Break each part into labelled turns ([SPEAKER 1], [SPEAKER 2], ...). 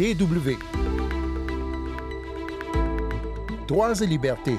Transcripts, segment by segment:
[SPEAKER 1] DW. Droits et libertés.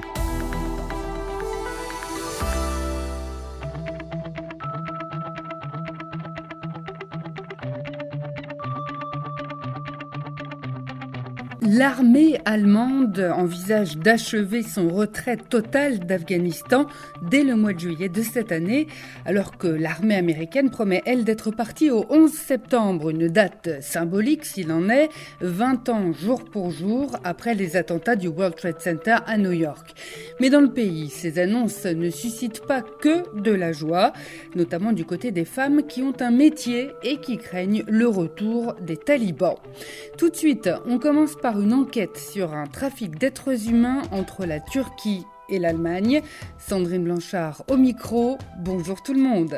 [SPEAKER 2] L'armée allemande envisage d'achever son retrait total d'Afghanistan dès le mois de juillet de cette année, alors que l'armée américaine promet, elle, d'être partie au 11 septembre, une date symbolique s'il en est, 20 ans jour pour jour après les attentats du World Trade Center à New York. Mais dans le pays, ces annonces ne suscitent pas que de la joie, notamment du côté des femmes qui ont un métier et qui craignent le retour des talibans. Tout de suite, on commence par une enquête sur un trafic d'êtres humains entre la Turquie et l'Allemagne. Sandrine Blanchard au micro. Bonjour tout le monde.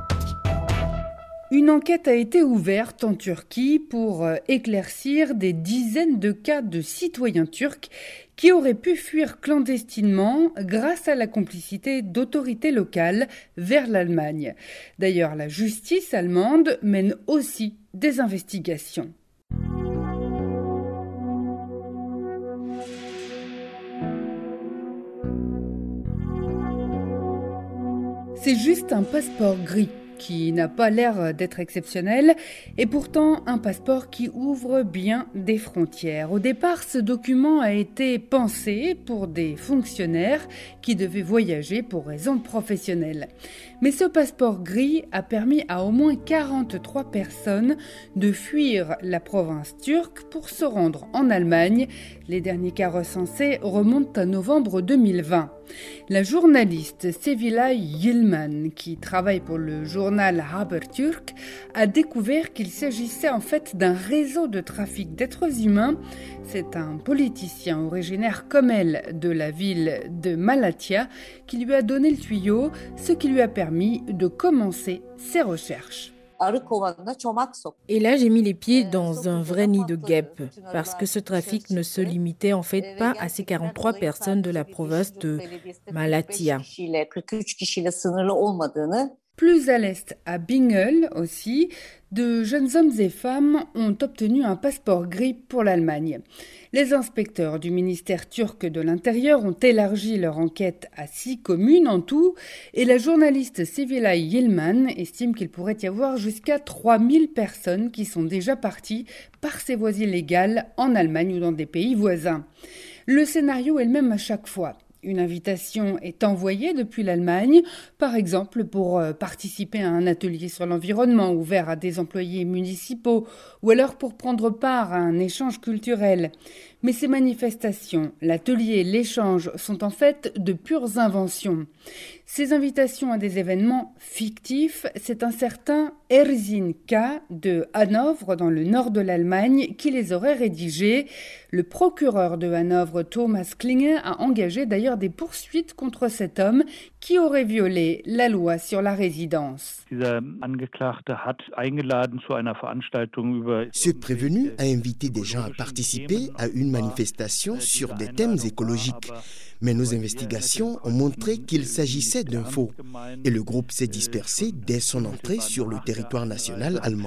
[SPEAKER 2] Une enquête a été ouverte en Turquie pour éclaircir des dizaines de cas de citoyens turcs qui auraient pu fuir clandestinement grâce à la complicité d'autorités locales vers l'Allemagne. D'ailleurs, la justice allemande mène aussi des investigations. C'est juste un passeport gris qui n'a pas l'air d'être exceptionnel et pourtant un passeport qui ouvre bien des frontières. Au départ, ce document a été pensé pour des fonctionnaires qui devaient voyager pour raisons professionnelles. Mais ce passeport gris a permis à au moins 43 personnes de fuir la province turque pour se rendre en Allemagne. Les derniers cas recensés remontent à novembre 2020. La journaliste Sevilay Yilmaz, qui travaille pour le journal Haberturk, a découvert qu'il s'agissait en fait d'un réseau de trafic d'êtres humains. C'est un politicien originaire comme elle de la ville de Malatya qui lui a donné le tuyau, ce qui lui a permis de commencer ses recherches.
[SPEAKER 3] Et là, j'ai mis les pieds dans un vrai nid de guêpes, parce que ce trafic ne se limitait en fait pas à ces 43 personnes de la province de Malatya.
[SPEAKER 2] Plus à l'est, à Bingöl aussi, de jeunes hommes et femmes ont obtenu un passeport gris pour l'Allemagne. Les inspecteurs du ministère turc de l'Intérieur ont élargi leur enquête à 6 communes en tout et la journaliste Sevilay Yilmaz estime qu'il pourrait y avoir jusqu'à 3000 personnes qui sont déjà parties par ces voies illégales en Allemagne ou dans des pays voisins. Le scénario est le même à chaque fois. Une invitation est envoyée depuis l'Allemagne, par exemple pour participer à un atelier sur l'environnement ouvert à des employés municipaux ou alors pour prendre part à un échange culturel. Mais ces manifestations, l'atelier et l'échange sont en fait de pures inventions. Ces invitations à des événements fictifs, c'est un certain Erzin K. de Hanovre dans le nord de l'Allemagne qui les aurait rédigés. Le procureur de Hanovre, Thomas Klinger, a engagé d'ailleurs des poursuites contre cet homme qui aurait violé la loi sur la résidence.
[SPEAKER 4] Ce prévenu a invité des gens à participer à une manifestation sur des thèmes écologiques. Mais nos investigations ont montré qu'il s'agissait d'un faux. Et le groupe s'est dispersé dès son entrée sur le territoire national allemand.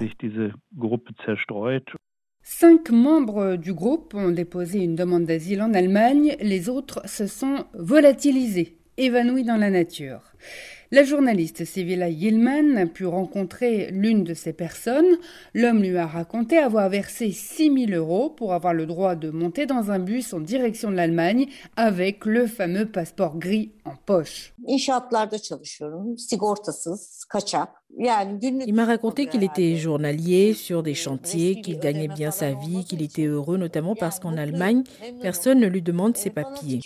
[SPEAKER 2] 5 membres du groupe ont déposé une demande d'asile en Allemagne. Les autres se sont volatilisés, évanouis dans la nature. La journaliste Sevilay Yilmaz a pu rencontrer l'une de ces personnes. L'homme lui a raconté avoir versé 6 000 € pour avoir le droit de monter dans un bus en direction de l'Allemagne avec le fameux passeport gris en poche.
[SPEAKER 3] Il m'a raconté qu'il était journalier sur des chantiers, qu'il gagnait bien sa vie, qu'il était heureux, notamment parce qu'en Allemagne, personne ne lui demande ses papiers.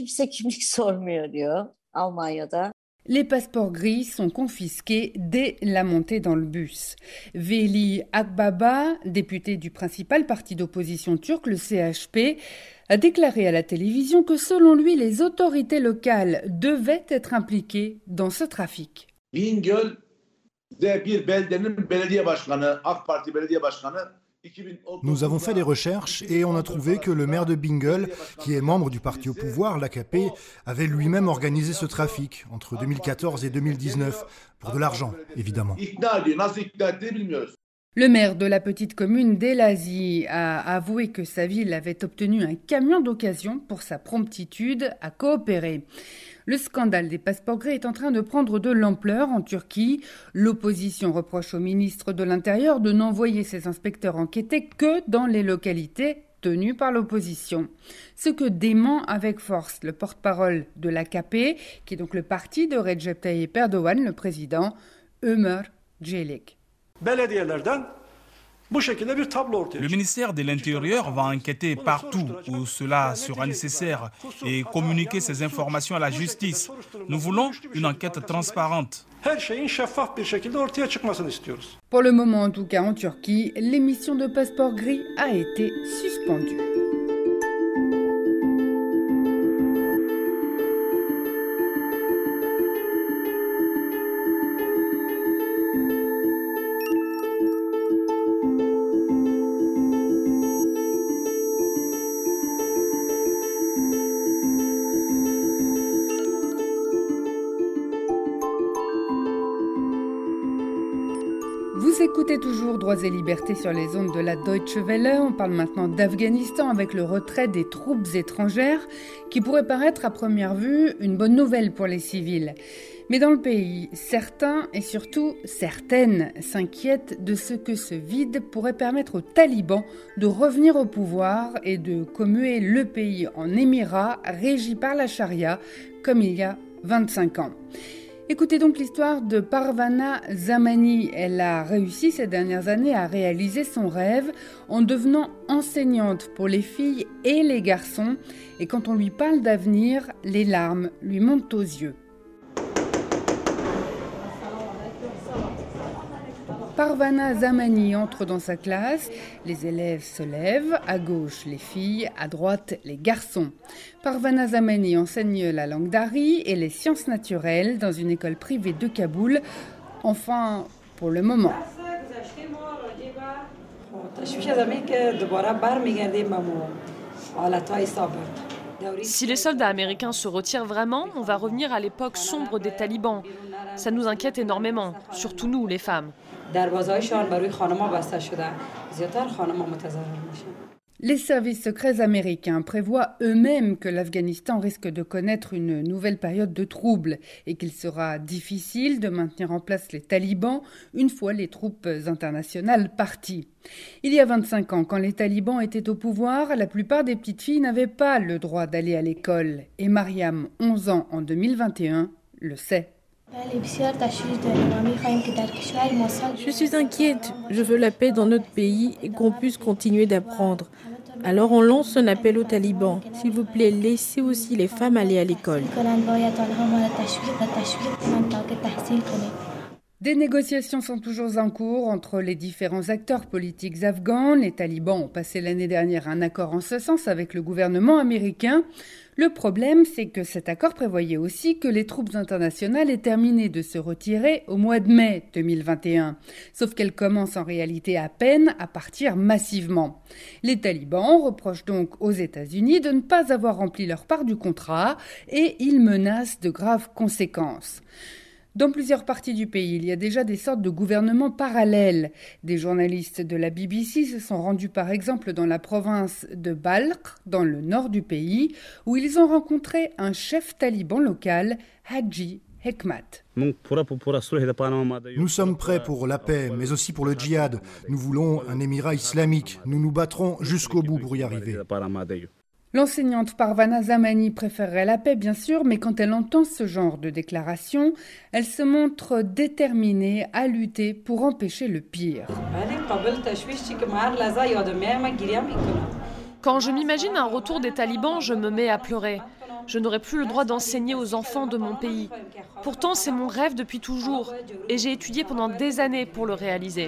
[SPEAKER 2] Les passeports gris sont confisqués dès la montée dans le bus. Veli Akbaba, député du principal parti d'opposition turc, le CHP, a déclaré à la télévision que selon lui, les autorités locales devaient être impliquées dans ce trafic.
[SPEAKER 5] Nous avons fait des recherches et on a trouvé que le maire de Bingöl, qui est membre du parti au pouvoir, l'AKP, avait lui-même organisé ce trafic entre 2014 et 2019, pour de l'argent, évidemment.
[SPEAKER 2] Le maire de la petite commune d'Elazi a avoué que sa ville avait obtenu un camion d'occasion pour sa promptitude à coopérer. Le scandale des passeports gris est en train de prendre de l'ampleur en Turquie. L'opposition reproche au ministre de l'Intérieur de n'envoyer ses inspecteurs enquêter que dans les localités tenues par l'opposition. Ce que dément avec force le porte-parole de l'AKP, qui est donc le parti de Recep Tayyip Erdogan, le président, Ömer Çelik.
[SPEAKER 6] Le ministère de l'Intérieur va enquêter partout où cela sera nécessaire et communiquer ces informations à la justice. Nous voulons une enquête transparente.
[SPEAKER 2] Pour le moment, en tout cas en Turquie, l'émission de Passeport Gris a été suspendue. Vous écoutez toujours Droits et Libertés sur les ondes de la Deutsche Welle. On parle maintenant d'Afghanistan avec le retrait des troupes étrangères qui pourrait paraître à première vue une bonne nouvelle pour les civils. Mais dans le pays, certains et surtout certaines s'inquiètent de ce que ce vide pourrait permettre aux talibans de revenir au pouvoir et de commuer le pays en émirat régi par la charia comme il y a 25 ans. Écoutez donc l'histoire de Parvana Zamani. Elle a réussi ces dernières années à réaliser son rêve en devenant enseignante pour les filles et les garçons. Et quand on lui parle d'avenir, les larmes lui montent aux yeux. Parvana Zamani entre dans sa classe, les élèves se lèvent, à gauche les filles, à droite les garçons. Parvana Zamani enseigne la langue dari et les sciences naturelles dans une école privée de Kaboul, enfin pour le moment.
[SPEAKER 7] Si les soldats américains se retirent vraiment, on va revenir à l'époque sombre des talibans. Ça nous inquiète énormément, surtout nous, les femmes.
[SPEAKER 2] Les services secrets américains prévoient eux-mêmes que l'Afghanistan risque de connaître une nouvelle période de troubles et qu'il sera difficile de maintenir en place les talibans une fois les troupes internationales parties. Il y a 25 ans, quand les talibans étaient au pouvoir, la plupart des petites filles n'avaient pas le droit d'aller à l'école. Et Mariam, 11 ans en 2021, le sait.
[SPEAKER 3] Je suis inquiète. Je veux la paix dans notre pays et qu'on puisse continuer d'apprendre. Alors on lance un appel aux talibans. S'il vous plaît, laissez aussi les femmes aller à l'école.
[SPEAKER 2] Des négociations sont toujours en cours entre les différents acteurs politiques afghans. Les talibans ont passé l'année dernière un accord en ce sens avec le gouvernement américain. Le problème, c'est que cet accord prévoyait aussi que les troupes internationales aient terminé de se retirer au mois de mai 2021. Sauf qu'elles commencent en réalité à peine à partir massivement. Les talibans reprochent donc aux États-Unis de ne pas avoir rempli leur part du contrat et ils menacent de graves conséquences. Dans plusieurs parties du pays, il y a déjà des sortes de gouvernements parallèles. Des journalistes de la BBC se sont rendus par exemple dans la province de Balkh, dans le nord du pays, où ils ont rencontré un chef taliban local, Haji Hekmat.
[SPEAKER 5] Nous sommes prêts pour la paix, mais aussi pour le djihad. Nous voulons un émirat islamique. Nous nous battrons jusqu'au bout pour y arriver.
[SPEAKER 2] L'enseignante Parvana Zamani préférerait la paix, bien sûr, mais quand elle entend ce genre de déclaration, elle se montre déterminée à lutter pour empêcher le pire.
[SPEAKER 7] Quand je m'imagine un retour des talibans, je me mets à pleurer. Je n'aurai plus le droit d'enseigner aux enfants de mon pays. Pourtant, c'est mon rêve depuis toujours et j'ai étudié pendant des années pour le réaliser.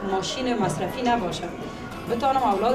[SPEAKER 7] On vous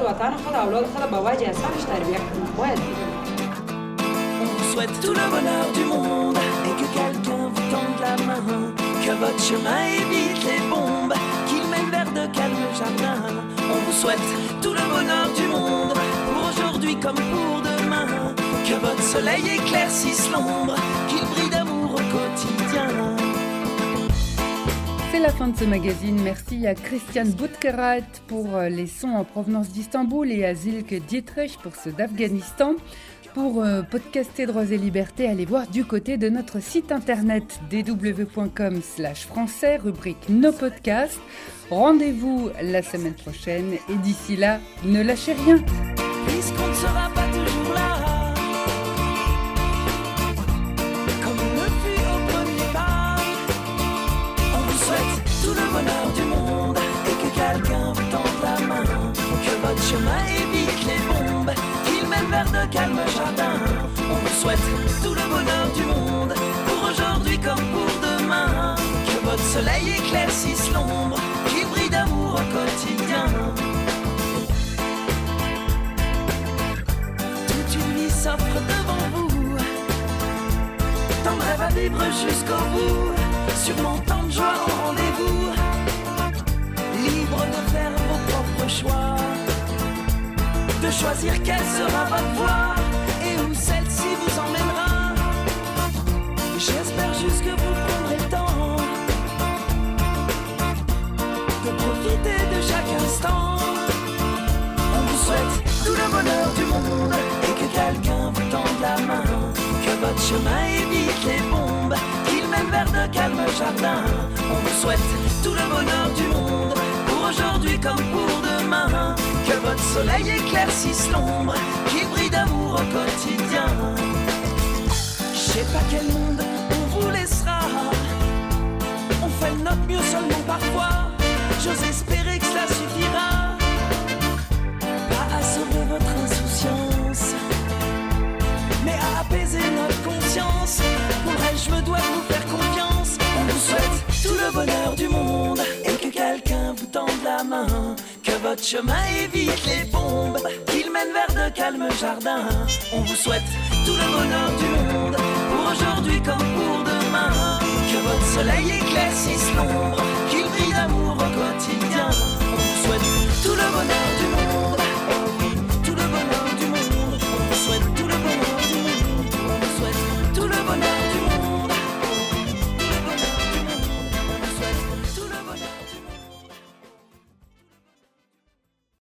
[SPEAKER 8] souhaite tout le bonheur du monde et que quelqu'un vous tende la main, que votre chemin évite les bombes, qu'il mène vers de calmes jardins. On vous souhaite tout le bonheur du monde, pour aujourd'hui comme pour demain, que votre soleil éclaircisse l'ombre, qu'il brille d'amour au quotidien.
[SPEAKER 2] C'est la fin de ce magazine. Merci à Christian Boutkerat pour les sons en provenance d'Istanbul et à Silke Dietrich pour ceux d'Afghanistan. Pour podcaster Droits et Libertés, allez voir du côté de notre site internet dw.com/français, rubrique Nos podcasts. Rendez-vous la semaine prochaine et d'ici là, ne lâchez rien.
[SPEAKER 8] Puisqu'on ne sera pas toujours là, comme on le fut au premier pas, on vous souhaite tout le bonheur du monde et que quelqu'un vous tende la main, que votre chemin évite les bombes, qu'il mène vers de calmes jardins. On vous souhaite tout le bonheur du monde, pour aujourd'hui comme pour demain, que votre soleil éclaircisse l'ombre, qu'il brille d'amour au quotidien. Toute une vie s'offre devant vous, tant de rêves à vivre jusqu'au bout, sûrement tant de joie au rendez-vous, libre de faire vos propres choix, de choisir quelle sera votre voie et où celle-ci vous emmènera. J'espère juste que vous prendrez le temps de profiter de chaque instant. On vous souhaite tout le bonheur du monde et que quelqu'un vous tende la main, que votre chemin évite les bombes, qu'il mène vers de calmes jardins. On vous souhaite tout le bonheur du monde, pour aujourd'hui comme pour demain, que votre soleil éclaircisse l'ombre, qu'il brille d'amour au quotidien. Je sais pas quel monde on vous laissera, on fait de notre mieux seulement parfois, j'ose espérer que cela suffira, pas à sauver votre insouciance, mais à apaiser notre conscience. Pour elle, je me dois de vous faire confiance. On vous souhaite tout le bonheur du monde et que quelqu'un vous tende la main, que votre chemin évite les bombes, qu'il mène vers de calmes jardins. On vous souhaite tout le bonheur du monde, pour aujourd'hui comme pour demain, que votre soleil éclaircisse l'ombre, qu'il brille d'amour